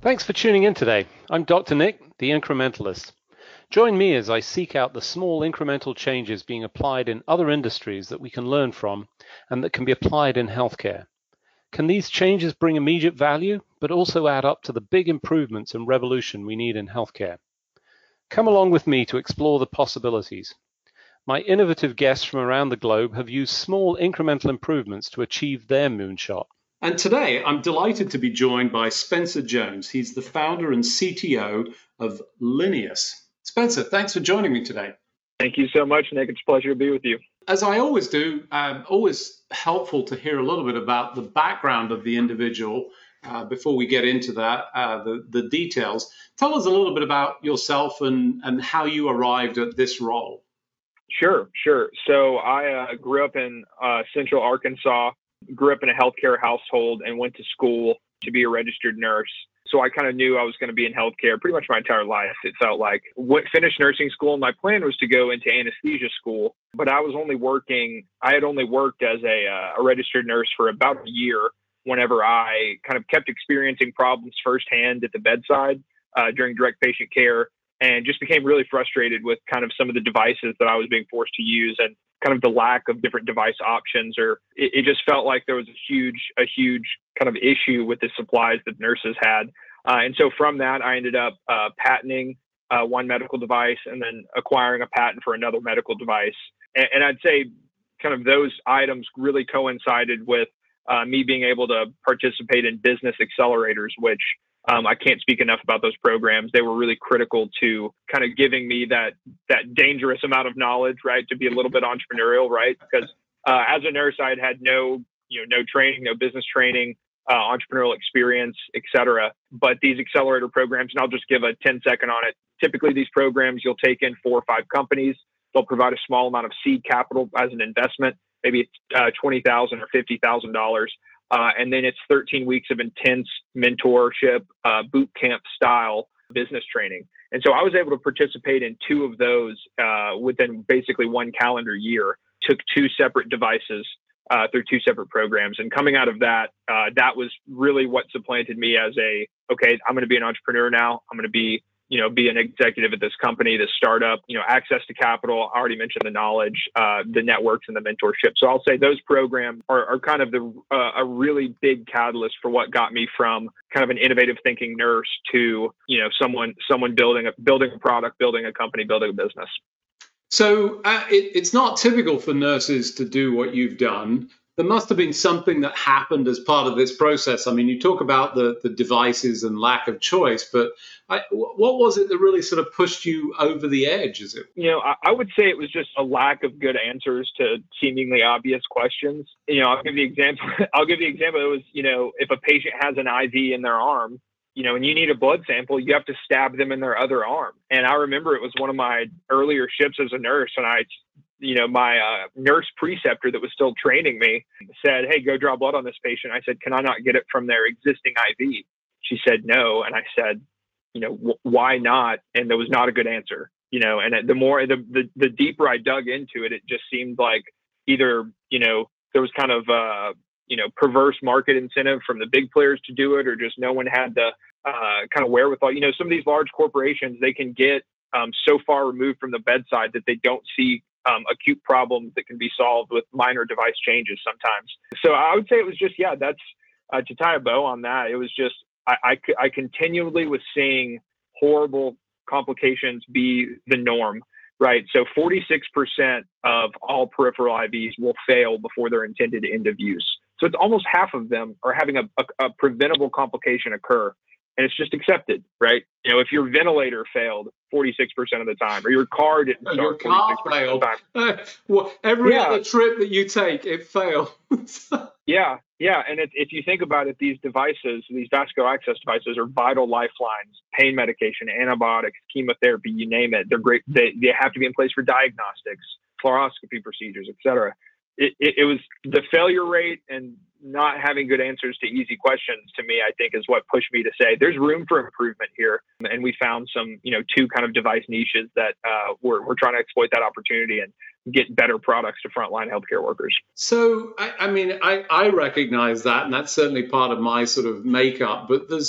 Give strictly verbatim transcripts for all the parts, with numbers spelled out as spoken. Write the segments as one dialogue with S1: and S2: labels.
S1: Thanks for tuning in today. I'm Doctor Nick, the Incrementalist. Join me as I seek out the small incremental changes being applied in other industries that we can learn from and that can be applied in healthcare. Can these changes bring immediate value, but also add up to the big improvements and revolution we need in healthcare? Come along with me to explore the possibilities. My innovative guests from around the globe have used small incremental improvements to achieve their moonshot. And today, I'm delighted to be joined by Spencer Jones. He's the founder and C T O of Lineus. Spencer, thanks for joining me today.
S2: Thank you so much, Nick. It's a pleasure to be with you.
S1: As I always do, um, always helpful to hear a little bit about the background of the individual uh, before we get into that, uh, the, the details. Tell us a little bit about yourself and, and how you arrived at this role.
S2: Sure, sure. So I uh, grew up in uh, Central Arkansas. Grew up in a healthcare household and went to school to be a registered nurse. So I kind of knew I was going to be in healthcare pretty much my entire life. It felt like what finished nursing school. And my plan was to go into anesthesia school, but I was only working. I had only worked as a, uh, a registered nurse for about a year whenever I kind of kept experiencing problems firsthand at the bedside uh, during direct patient care, and just became really frustrated with kind of some of the devices that I was being forced to use and kind of the lack of different device options, or it, it just felt like there was a huge, a huge kind of issue with the supplies that nurses had. Uh, and so from that, I ended up uh, patenting uh, one medical device and then acquiring a patent for another medical device. And, and I'd say kind of those items really coincided with uh, me being able to participate in business accelerators, which Um, I can't speak enough about those programs. They were really critical to kind of giving me that that dangerous amount of knowledge, right, to be a little bit entrepreneurial, right? Because uh, as a nurse, I had had no, you know, no training, no business training, uh, entrepreneurial experience, et cetera. But these accelerator programs, and I'll just give a ten second on it. Typically, these programs, you'll take in four or five companies. They'll provide a small amount of seed capital as an investment, maybe it's uh, twenty thousand dollars or fifty thousand dollars. Uh, and then it's thirteen weeks of intense mentorship, uh, boot camp style business training. And so I was able to participate in two of those uh, within basically one calendar year, took two separate devices uh, through two separate programs. And coming out of that, uh, that was really what supplanted me as a, okay, I'm going to be an entrepreneur now. I'm going to be you know, be an executive at this company, this startup, you know, access to capital. I already mentioned the knowledge, uh, the networks and the mentorship. So I'll say those programs are, are kind of the, uh, a really big catalyst for what got me from kind of an innovative thinking nurse to, you know, someone, someone building a, building a product, building a company, building a business.
S1: So uh, it, it's not typical for nurses to do what you've done. There must have been something that happened as part of this process. I mean, you talk about the, the devices and lack of choice, but I, what was it that really sort of pushed you over the edge? Is it?
S2: You know, I, I would say it was just a lack of good answers to seemingly obvious questions. You know, I'll give the example. I'll give the example. It was, you know, if a patient has an I V in their arm, you know, and you need a blood sample, you have to stab them in their other arm. And I remember it was one of my earlier shifts as a nurse, and I. You know, my uh, nurse preceptor that was still training me said, hey, go draw blood on this patient. I said, can I not get it from their existing I V? She said, no. And I said, you know, w- why not? And there was not a good answer, you know, and the more, the, the, the deeper I dug into it, it just seemed like either, you know, there was kind of, uh, you know, perverse market incentive from the big players to do it, or just no one had the uh, kind of wherewithal. You know, some of these large corporations, they can get um, so far removed from the bedside that they don't see Um, acute problems that can be solved with minor device changes sometimes. So I would say it was just, yeah, that's uh, to tie a bow on that. It was just, I, I, I continually was seeing horrible complications be the norm, right? So forty-six percent of all peripheral I Vs will fail before their intended end of use. So it's almost half of them are having a, a, a preventable complication occur. And it's just accepted, right? You know, if your ventilator failed forty-six percent of the time, or your car didn't start
S1: your car failed. Uh, well, every yeah. other trip that you take, it fails.
S2: yeah, yeah. And it, if you think about it, these devices, these vascular access devices are vital lifelines, pain medication, antibiotics, chemotherapy, you name it. They're great. They, they have to be in place for diagnostics, fluoroscopy procedures, et cetera. It, it, it was the failure rate and not having good answers to easy questions, to me, I think, is what pushed me to say there's room for improvement here. And we found some, you know, two kind of device niches that uh, we're, we're trying to exploit that opportunity and get better products to frontline healthcare workers.
S1: So, I, I mean, I, I recognize that, and that's certainly part of my sort of makeup, but there's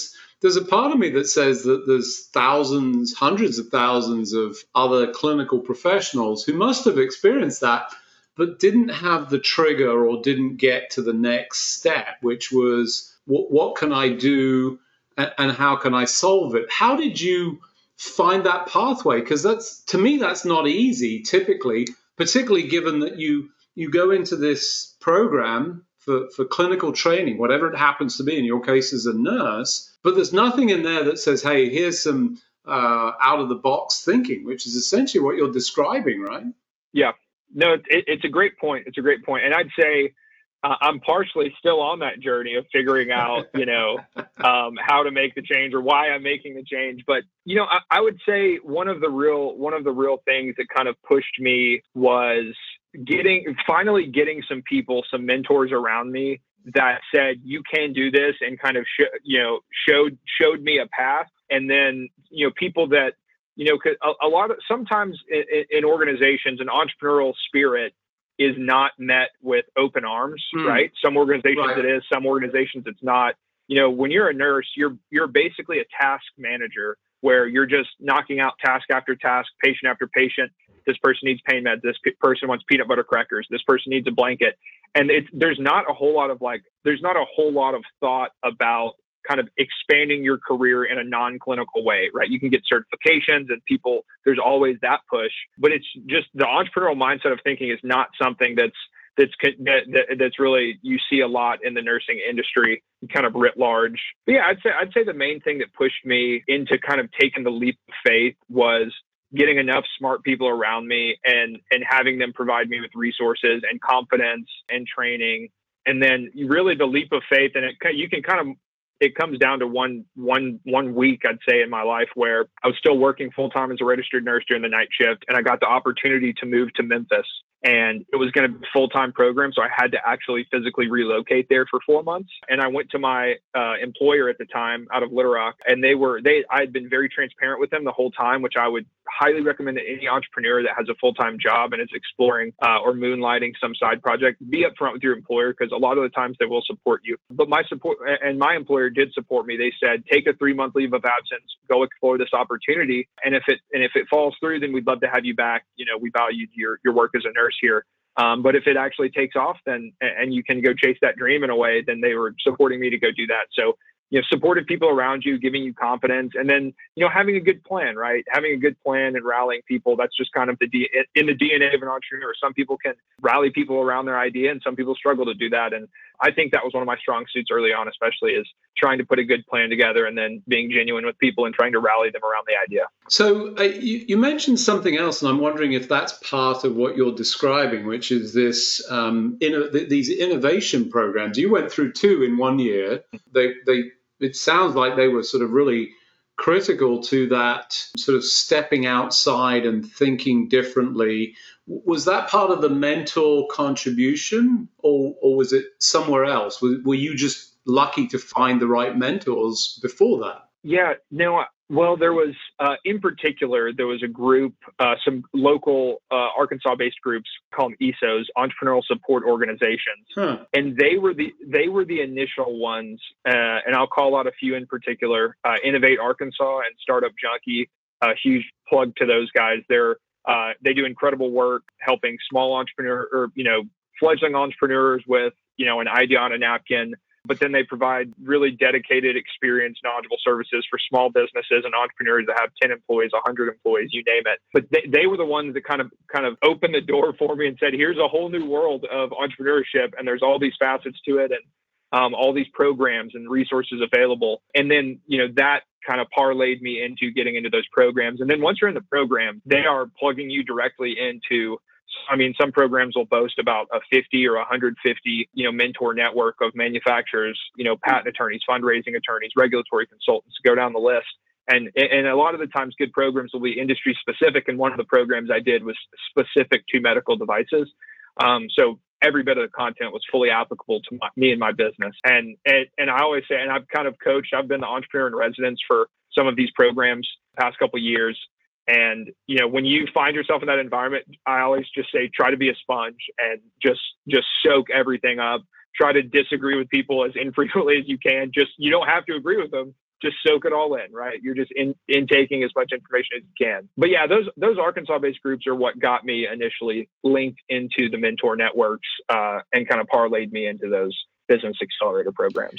S3: there's a part of me that says that there's thousands, hundreds of thousands of other clinical professionals who must have experienced that, but didn't have the trigger or didn't get to the next step, which was what, what can I do and, and how can I solve it? How did you find that pathway? Because that's, to me, that's not easy typically, particularly given that you you go into this program for, for clinical training, whatever it happens to be, in your case as a nurse, but there's nothing in there that says, hey, here's some uh, out-of-the-box thinking, which is essentially what you're describing, right?
S2: Yeah. No, it, it's a great point. It's a great point. And I'd say uh, I'm partially still on that journey of figuring out, you know, um, how to make the change or why I'm making the change. But, you know, I, I would say one of the real one of the real things that kind of pushed me was getting finally getting some people, some mentors around me that said, you can do this, and kind of, sh- you know, showed, showed me a path. And then, you know, people that, you know, cause a, a lot of, sometimes in, in organizations, an entrepreneurial spirit is not met with open arms, mm. right? Some organizations right. it is, some organizations it's not. You know, when you're a nurse, you're, you're basically a task manager where you're just knocking out task after task, patient after patient. This person needs pain meds. This p- person wants peanut butter crackers. This person needs a blanket. And it's, there's not a whole lot of like, there's not a whole lot of thought about kind of expanding your career in a non-clinical way, right? You can get certifications and people, there's always that push, but it's just the entrepreneurial mindset of thinking is not something that's, that's, that, that, that's really, you see a lot in the nursing industry kind of writ large. But yeah, I'd say, I'd say the main thing that pushed me into kind of taking the leap of faith was getting enough smart people around me and, and having them provide me with resources and confidence and training. And then really the leap of faith, and it, you can kind of, it comes down to one, one, one week, I'd say, in my life where I was still working full time as a registered nurse during the night shift. And I got the opportunity to move to Memphis, and it was going to be a full-time program. So I had to actually physically relocate there for four months. And I went to my uh, employer at the time out of Little Rock, and they were, they, I had been very transparent with them the whole time, which I would highly recommend that any entrepreneur that has a full-time job and is exploring uh, or moonlighting some side project, be upfront with your employer, because a lot of the times they will support you. But my support and my employer did support me. They said, take a three-month leave of absence, go explore this opportunity. And if it, and if it falls through, then we'd love to have you back. You know, we valued your, your work as a nurse here. Um, but if it actually takes off, then, and you can go chase that dream in a way, then they were supporting me to go do that. So, you know, supportive people around you, giving you confidence, and then, you know, having a good plan, right? Having a good plan and rallying people. That's just kind of the D, in the D N A of an entrepreneur. Some people can rally people around their idea, and some people struggle to do that. And I think that was one of my strong suits early on, especially, is trying to put a good plan together and then being genuine with people and trying to rally them around the idea.
S3: So uh, you, you mentioned something else, and I'm wondering if that's part of what you're describing, which is this um, inno- th- these innovation programs. You went through two in one year. They, they, it sounds like they were sort of really critical to that sort of stepping outside and thinking differently. Was that part of the mentor contribution, or, or was it somewhere else? Were, were you just lucky to find the right mentors before that?
S2: Yeah, no, well, there was, uh, in particular, there was a group, uh, some local uh, Arkansas-based groups called E S Os, Entrepreneurial Support Organizations. Huh. And they were the they were the initial ones, uh, and I'll call out a few in particular, uh, Innovate Arkansas and Startup Junkie, a huge plug to those guys. They're, uh, they do incredible work helping small entrepreneur or, you know, fledgling entrepreneurs with, you know, an idea on a napkin. But then they provide really dedicated, experienced, knowledgeable services for small businesses and entrepreneurs that have ten employees, one hundred employees, you name it. But they, they were the ones that kind of kind of opened the door for me and said, here's a whole new world of entrepreneurship, and there's all these facets to it, and um, all these programs and resources available. And then, you know, that kind of parlayed me into getting into those programs. And then once you're in the program, they are plugging you directly into, I mean, some programs will boast about a fifty or one hundred fifty, you know, mentor network of manufacturers, you know, patent attorneys, fundraising attorneys, regulatory consultants, go down the list. And, and a lot of the times good programs will be industry specific. And one of the programs I did was specific to medical devices. Um, so every bit of the content was fully applicable to my, me and my business. And, and, and I always say, and I've kind of coached, I've been the entrepreneur in residence for some of these programs the past couple of years. And, you know, when you find yourself in that environment, I always just say, try to be a sponge and just, just soak everything up. Try to disagree with people as infrequently as you can. Just, you don't have to agree with them. just soak it all in, right? You're just in, intaking as much information as you can. But yeah, those those Arkansas-based groups are what got me initially linked into the mentor networks uh, and kind of parlayed me into those business accelerator programs.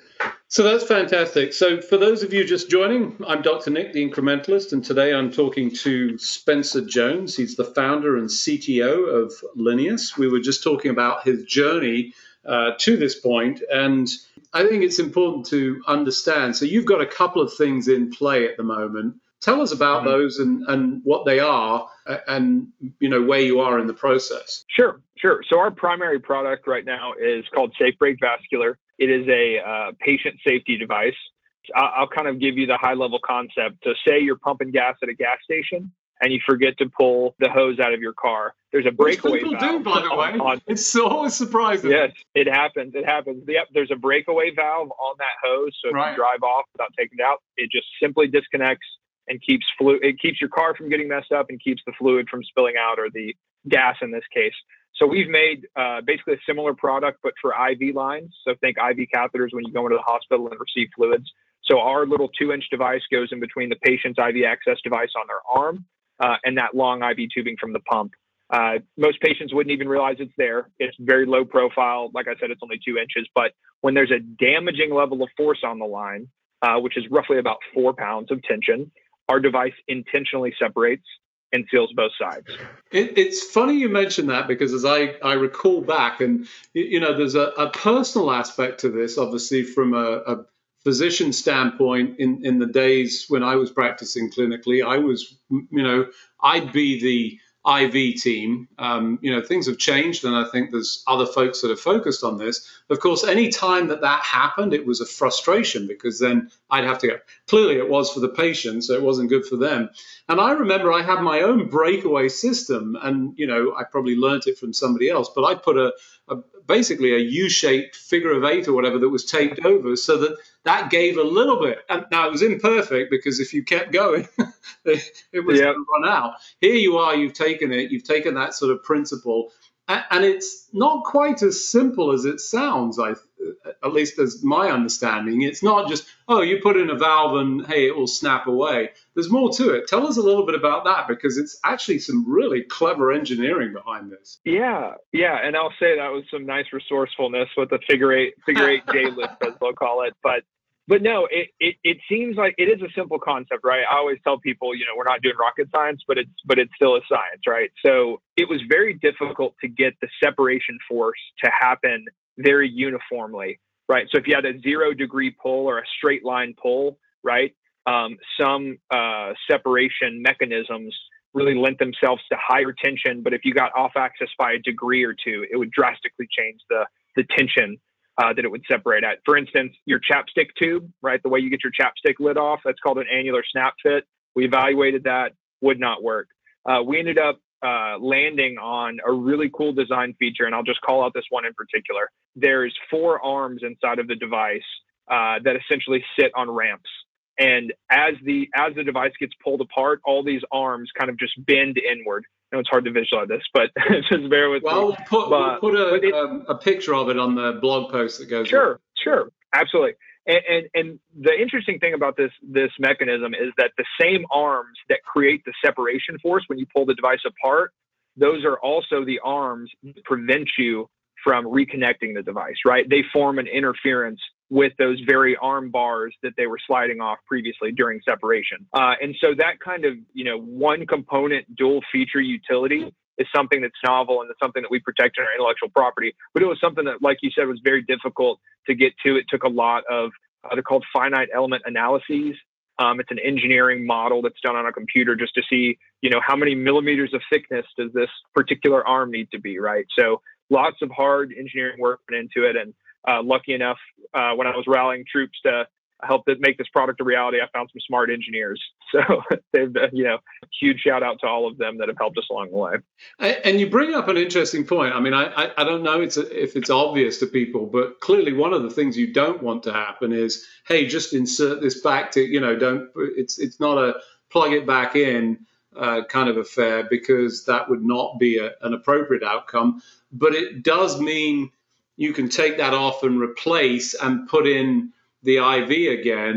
S3: So that's fantastic. So for those of you just joining, I'm Doctor Nick, the Incrementalist, and today I'm talking to Spencer Jones. He's the founder and C T O of Lineus. We were just talking about his journey uh, to this point, and I think it's important to understand. So you've got a couple of things in play at the moment. Tell us about mm-hmm. those and, and what they are and, you know, where you are in the process.
S2: Sure, sure. So our primary product right now is called SafeBrake Vascular. It is a uh, patient safety device. I'll, I'll kind of give you the high level concept. So say you're pumping gas at a gas station and you forget to pull the hose out of your car. There's a breakaway
S3: Which people
S2: valve.
S3: do, by the way. On, it's always surprising.
S2: Yes, it happens. It happens. Yep, there's a breakaway valve on that hose. So if right. you drive off without taking it out, it just simply disconnects and keeps flu- it keeps your car from getting messed up and keeps the fluid from spilling out, or the gas in this case. So we've made uh, basically a similar product, but for I V lines. So think I V catheters when you go into the hospital and receive fluids. So our little two-inch device goes in between the patient's I V access device on their arm uh, and that long I V tubing from the pump. Uh, most patients wouldn't even realize it's there. It's very low profile. Like I said, it's only two inches. But when there's a damaging level of force on the line, uh, which is roughly about four pounds of tension, our device intentionally separates and seals both sides.
S3: It, it's funny you mention that, because as I, I recall back, and you know, there's a, a personal aspect to this, obviously from a, a physician standpoint. In, in the days when I was practicing clinically, I was, you know, I'd be the I V team. Um, you know, things have changed, and I think there's other folks that are focused on this. Of course, any time that that happened, it was a frustration, because then I'd have to go. Clearly, it was for the patient, so it wasn't good for them. And I remember I had my own breakaway system, and you know, I probably learned it from somebody else, but I put a, a basically a U-shaped figure of eight or whatever that was taped over, so that that gave a little bit. And now it was imperfect, because if you kept going, it, it was yep. going to run out. Here you are, you've taken it, you've taken that sort of principle, and, and it's not quite as simple as it sounds. I, at least as my understanding, it's not just, oh, you put in a valve and hey, it will snap away. There's more to it. Tell us a little bit about that, because it's actually some really clever engineering behind this.
S2: Yeah, yeah, and I'll say that was some nice resourcefulness with the figure eight, figure eight J lift, as they'll call it. But, but no, it, it it seems like it is a simple concept, right? I always tell people, you know, we're not doing rocket science, but it's but it's still a science, right? So it was very difficult to get the separation force to happen very uniformly, right? So if you had a zero degree pull or a straight line pull, right? Um, some uh, separation mechanisms really lent themselves to higher tension, but if you got off axis by a degree or two, it would drastically change the the tension uh, that it would separate at. For instance, your chapstick tube, right? The way you get your chapstick lid off, that's called an annular snap fit. We evaluated that, would not work. Uh, we ended up uh, landing on a really cool design feature, and I'll just call out this one in particular. There's four arms inside of the device uh, that essentially sit on ramps. And as the as the device gets pulled apart, all these arms kind of just bend inward. I know it's hard to visualize this, but just bear with
S3: well,
S2: me.
S3: Well, put,
S2: but,
S3: we'll put a,
S2: it,
S3: um, a picture of it on the blog post that goes.
S2: Sure,
S3: with.
S2: sure, absolutely. And, and and the interesting thing about this this mechanism is that the same arms that create the separation force when you pull the device apart, those are also the arms that prevent you from reconnecting the device, right? They form an interference with those very arm bars that they were sliding off previously during separation. Uh, and so that kind of, you know, one component dual feature utility is something that's novel, and it's something that we protect in our intellectual property. But it was something that, like you said, was very difficult to get to. It took a lot of, uh, they're called finite element analyses. Um, it's an engineering model that's done on a computer just to see, you know, how many millimeters of thickness does this particular arm need to be, right? So lots of hard engineering work went into it. And uh, lucky enough, uh, when I was rallying troops to help it make this product a reality, I found some smart engineers. So they've, uh, you know, huge shout out to all of them that have helped us along the way.
S3: And you bring up an interesting point. I mean, I, I, I don't know it's a, if it's obvious to people, but clearly one of the things you don't want to happen is, hey, just insert this back to, you know, don't, it's, it's not a plug it back in uh, kind of affair, because that would not be a, an appropriate outcome. But it does mean you can take that off and replace and put in the I V again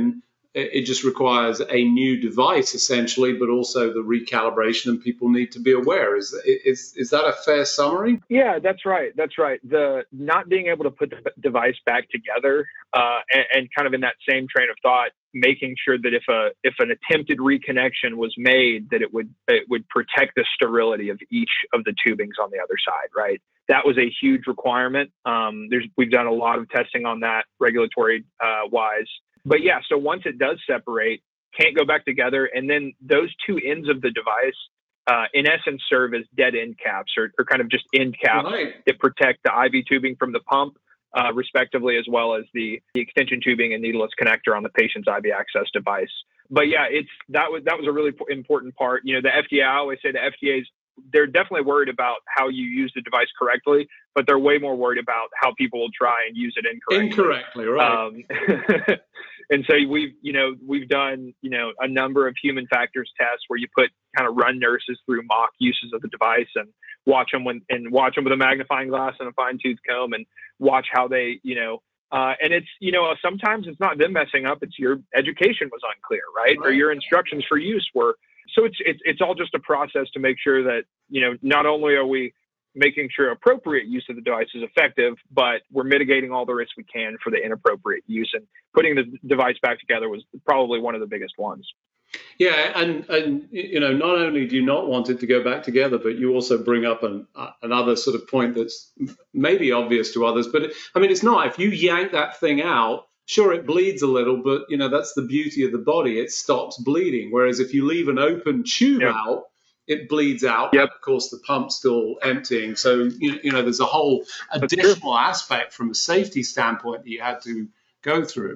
S3: it, it just requires a new device essentially, but also the recalibration, and people need to be aware. Is is is that a fair summary?
S2: Yeah, that's right. That's right. The not being able to put the device back together, uh, and, and kind of in that same train of thought, making sure that if a if an attempted reconnection was made, that it would it would protect the sterility of each of the tubings on the other side. Right. That was a huge requirement. Um, there's we've done a lot of testing on that regulatory uh, wise. But yeah, so once it does separate, can't go back together, and then those two ends of the device, uh, in essence, serve as dead end caps, or, or kind of just end caps
S3: Right.
S2: that protect the I V tubing from the pump, uh, respectively, as well as the, the extension tubing and needleless connector on the patient's I V access device. But yeah, it's that was that was a really important part. You know, the F D A, I always say the F D A's, they're definitely worried about how you use the device correctly, but they're way more worried about how people will try and use it incorrectly.
S3: Incorrectly, right.
S2: Um, and so we've, you know, we've done, you know, a number of human factors tests where you put kind of run nurses through mock uses of the device and watch them when, and watch them with a magnifying glass and a fine tooth comb and watch how they, you know, uh, and it's, you know, sometimes it's not them messing up. It's your education was unclear, right?
S3: Right.
S2: Or your instructions for use were. So it's, it's, it's all just a process to make sure that, you know, not only are we making sure appropriate use of the device is effective, but we're mitigating all the risks we can for the inappropriate use. And putting the device back together was probably one of the biggest ones.
S3: Yeah, and, and you know, not only do you not want it to go back together, but you also bring up an, uh, another sort of point that's maybe obvious to others. But, I mean, it's not. If you yank that thing out, sure, it bleeds a little, but, you know, that's the beauty of the body. It stops bleeding. Whereas if you leave an open tube
S2: Yep.
S3: out, it bleeds out.
S2: Yep.
S3: Of course, the pump's still emptying. So, you know, you know, there's a whole additional aspect from a safety standpoint that you had to go through.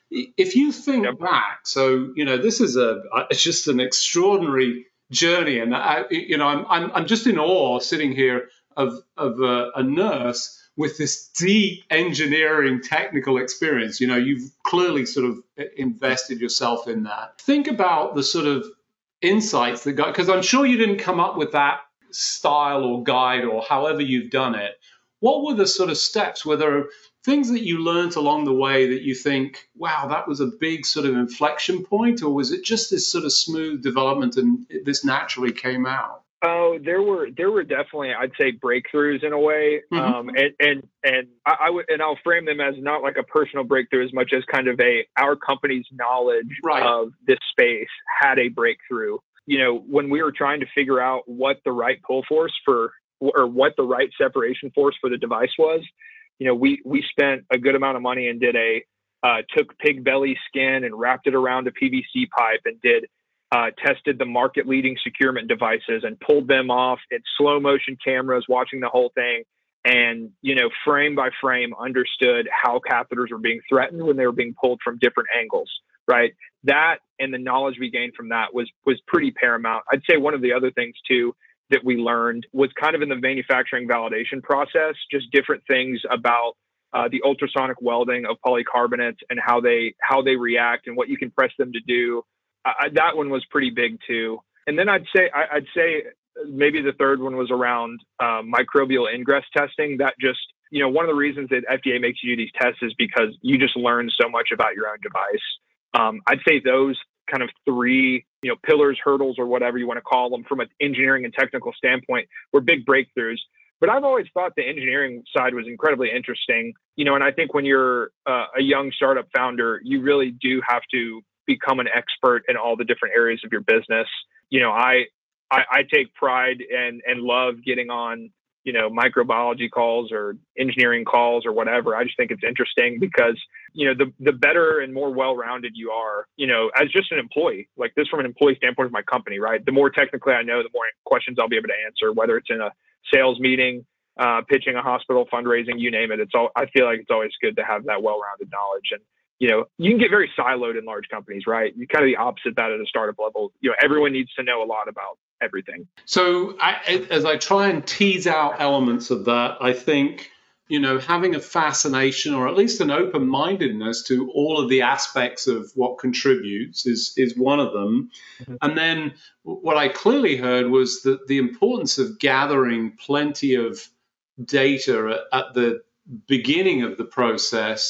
S3: If you think
S2: Yep.
S3: back, so, you know, this is a it's just an extraordinary journey. And, I, you know, I'm, I'm, I'm just in awe sitting here of, of a, a nurse with this deep engineering technical experience. You know, you've clearly sort of invested yourself in that. Think about the sort of insights that got, because I'm sure you didn't come up with that style or guide or however you've done it. What were the sort of steps? Were there things that you learned along the way that you think, wow, that was a big sort of inflection point? Or was it just this sort of smooth development and this naturally came out?
S2: Oh, there were there were definitely, I'd say, breakthroughs in a way,
S3: Mhm.
S2: um, and and and I, I would and I'll frame them as not like a personal breakthrough as much as kind of a our company's knowledge
S3: Right.
S2: of this space had a breakthrough. You know, when we were trying to figure out what the right pull force for or what the right separation force for the device was, you know, we we spent a good amount of money and did a uh, took pig belly skin and wrapped it around a P V C pipe and did. Uh, tested the market-leading securement devices and pulled them off in slow motion cameras, watching the whole thing, and, you know, frame by frame understood how catheters were being threatened when they were being pulled from different angles, right? That and the knowledge we gained from that was was pretty paramount. I'd say one of the other things, too, that we learned was kind of in the manufacturing validation process, just different things about uh, the ultrasonic welding of polycarbonates and how they how they react and what you can press them to do. I, that one was pretty big too. And then I'd say, I, I'd say maybe the third one was around uh, microbial ingress testing. That just, you know, one of the reasons that F D A makes you do these tests is because you just learn so much about your own device. Um, I'd say those kind of three, you know, pillars, hurdles, or whatever you want to call them from an engineering and technical standpoint were big breakthroughs. But I've always thought the engineering side was incredibly interesting, you know, and I think when you're uh, a young startup founder, you really do have to become an expert in all the different areas of your business. You know, I, I, I take pride and, and love getting on, you know, microbiology calls or engineering calls or whatever. I just think it's interesting because, you know, the, the better and more well-rounded you are, you know, as just an employee, like this from an employee standpoint of my company, right? The more technically I know, the more questions I'll be able to answer, whether it's in a sales meeting, uh, pitching a hospital, fundraising, you name it. It's all, I feel like it's always good to have that well-rounded knowledge. And, you know, you can get very siloed in large companies, right? You kind of the opposite of that at a startup level. You know, everyone needs to know a lot about everything.
S3: So I, as I try and tease out elements of that, I think, you know, having a fascination or at least an open-mindedness to all of the aspects of what contributes is, is one of them. Mm-hmm. And then what I clearly heard was that the importance of gathering plenty of data at, at the beginning of the process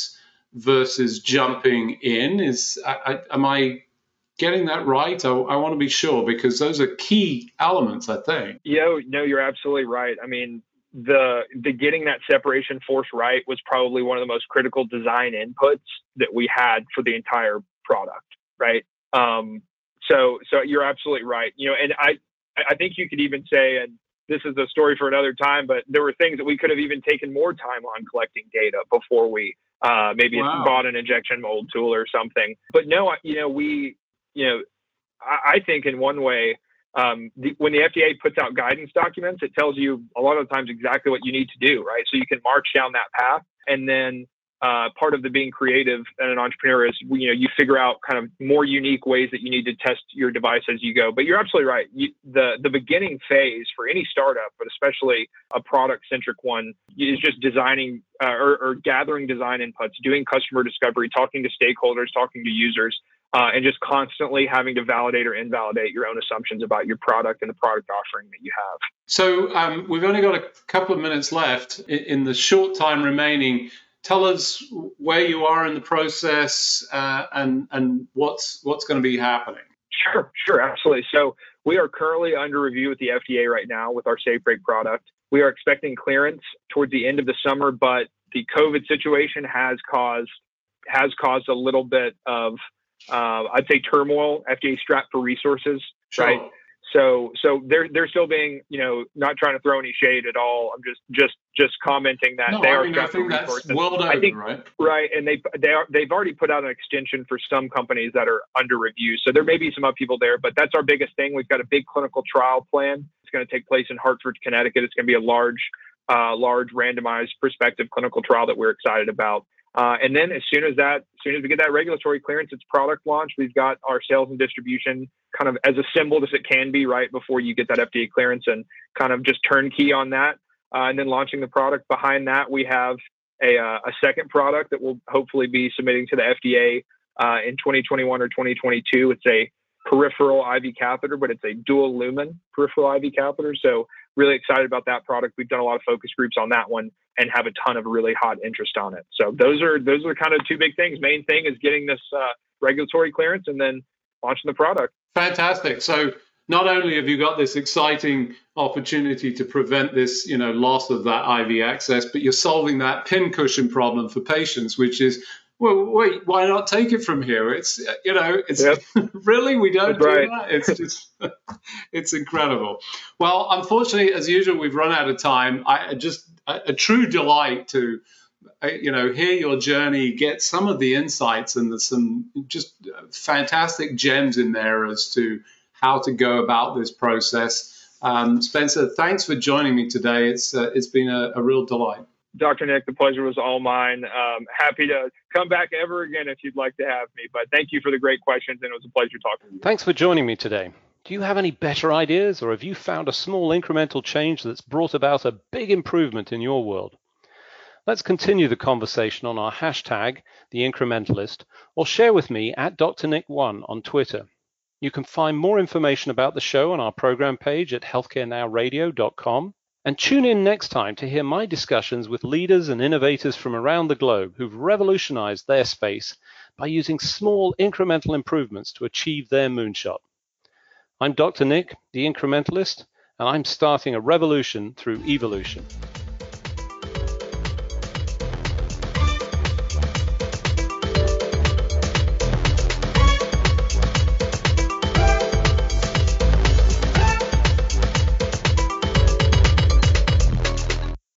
S3: versus jumping in. Is I, I, am I getting that right? I, I want to be sure, because those are key elements, I think.
S2: Yeah, no, you're absolutely right. I mean, the the getting that separation force right was probably one of the most critical design inputs that we had for the entire product, right? Um, so so you're absolutely right. You know, and I I think you could even say, and this is a story for another time, but there were things that we could have even taken more time on collecting data before we uh, maybe
S3: Wow.
S2: bought an injection mold tool or something. But no, you know, we, you know, I, I think in one way, um, the, when the F D A puts out guidance documents, it tells you a lot of the times exactly what you need to do, right? So you can march down that path. And then uh, part of the being creative and an entrepreneur is, you know, you figure out kind of more unique ways that you need to test your device as you go. But you're absolutely right. You, the the beginning phase for any startup, but especially a product-centric one, is just designing uh, or, or gathering design inputs, doing customer discovery, talking to stakeholders, talking to users, uh, and just constantly having to validate or invalidate your own assumptions about your product and the product offering that you have.
S3: So um, we've only got a couple of minutes left. In, in the short time remaining, tell us where you are in the process uh, and and what's what's going to be happening.
S2: Sure, sure, absolutely. So we are currently under review with the F D A right now with our SafeBreak product. We are expecting clearance towards the end of the summer, but the COVID situation has caused has caused a little bit of uh, I'd say turmoil. F D A strapped for resources,
S3: Sure.
S2: right? So, so they're they're still being, you know, not trying to throw any shade at all. I'm just just just commenting that
S3: No,
S2: they
S3: I
S2: are
S3: mean, I
S2: strapped for
S3: think that's
S2: resources.
S3: well done,
S2: I think,
S3: right?
S2: right, and they they are they've already put out an extension for some companies that are under review. So there may be some upheaval there, but that's our biggest thing. We've got a big clinical trial plan. It's going to take place in Hartford, Connecticut. It's going to be a large, uh, large randomized prospective clinical trial that we're excited about. Uh, and then as soon as that, as soon as we get that regulatory clearance, it's product launch. We've got our sales and distribution kind of as assembled as it can be right before you get that F D A clearance, and kind of just turnkey on that. Uh, and then launching the product. Behind that, we have a, uh, a second product that we'll hopefully be submitting to the F D A uh, in twenty twenty-one or twenty twenty-two. It's a peripheral I V catheter, but it's a dual lumen peripheral I V catheter. So really excited about that product. We've done a lot of focus groups on that one and have a ton of really hot interest on it. So those are those are kind of two big things. Main thing is getting this uh, regulatory clearance and then launching the product.
S3: Fantastic. So not only have you got this exciting opportunity to prevent this, you know, loss of that I V access, but you're solving that pincushion problem for patients, which is, well, wait, why not take it from here? It's, you know, it's
S2: Yep.
S3: really, we don't
S2: That's
S3: do
S2: right.
S3: that. It's just, it's incredible. Well, unfortunately, as usual, we've run out of time. I just, a, a true delight to, you know, hear your journey, get some of the insights, and there's some just fantastic gems in there as to how to go about this process. Um, Spencer, thanks for joining me today. It's uh, it's been a, a real delight.
S2: Doctor Nick, the pleasure was all mine. Um, happy to come back ever again if you'd like to have me. But thank you for the great questions, and it was a pleasure talking to you.
S1: Thanks for joining me today. Do you have any better ideas, or have you found a small incremental change that's brought about a big improvement in your world? Let's continue the conversation on our hashtag, The Incrementalist, or share with me at D R Nick one on Twitter. You can find more information about the show on our program page at healthcare now radio dot com. And tune in next time to hear my discussions with leaders and innovators from around the globe who've revolutionized their space by using small incremental improvements to achieve their moonshot. I'm Doctor Nick, the Incrementalist, and I'm starting a revolution through evolution.